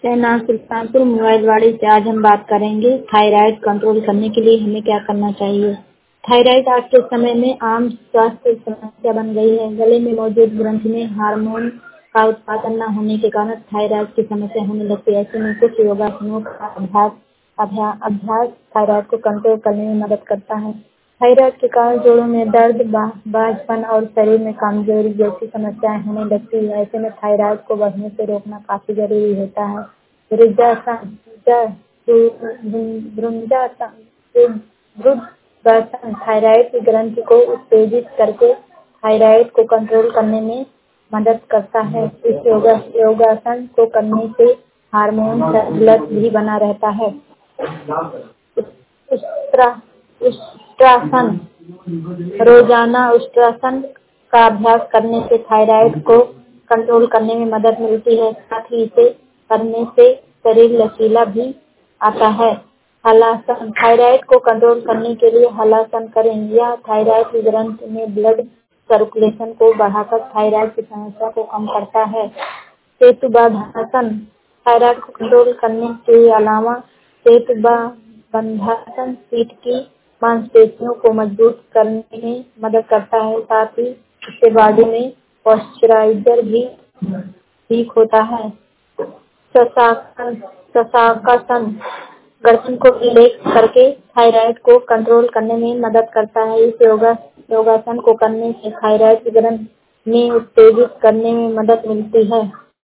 शहनाज सुल्तानपुर मोबाइलवाड़ी से आज हम बात करेंगे थायराइड कंट्रोल करने के लिए हमें क्या करना चाहिए। थायराइड आज के समय में आम स्वास्थ्य समस्या बन गई है। गले में मौजूद ग्रंथि में हार्मोन का उत्पादन न होने के कारण थायराइड की समस्या होने लगती है। ऐसे में कुछ योगासनों का अभ्यास थायराइड को कंट्रोल करने में मदद करता है। थायराइड के कारण जोड़ों में दर्द, बाझपन और शरीर में कमजोरी जैसी समस्याएं होने लगती है। ऐसे में थायराइड को बढ़ने से रोकना काफी जरूरी होता है। भुजंगासन थायराइड की ग्रंथि को उत्तेजित करके थायराइड को कंट्रोल करने में मदद करता है। इस योगासन को करने से हार्मोन संतुलन भी बना रहता है। उष्ट्रासन रोजाना उष्ट्रासन का अभ्यास करने से थायराइड को कंट्रोल करने में मदद मिलती है। साथ ही इसे करने से शरीर लचीला भी आता है। हलासन थायराइड को कंट्रोल करने के लिए हलासन करें। यह थायराइड की ग्रंथि में ब्लड सर्कुलेशन को बढ़ाकर थायराइड की समस्या को कम करता है। सेतुबंधासन थायराइड को कंट्रोल करने के अलावा सेतुबंधासन पीठ की मांसपेशियों को मजबूत करने में मदद करता है। साथ ही इससे बॉडी में पॉस्चराइजर भी ठीक होता है। शशाकासन गर्दन को रिलैक्स करके थायराइड को कंट्रोल करने में मदद करता है। इस योगासन को करने से थायराइड की ग्रंथि में उत्तेजित करने में मदद मिलती है।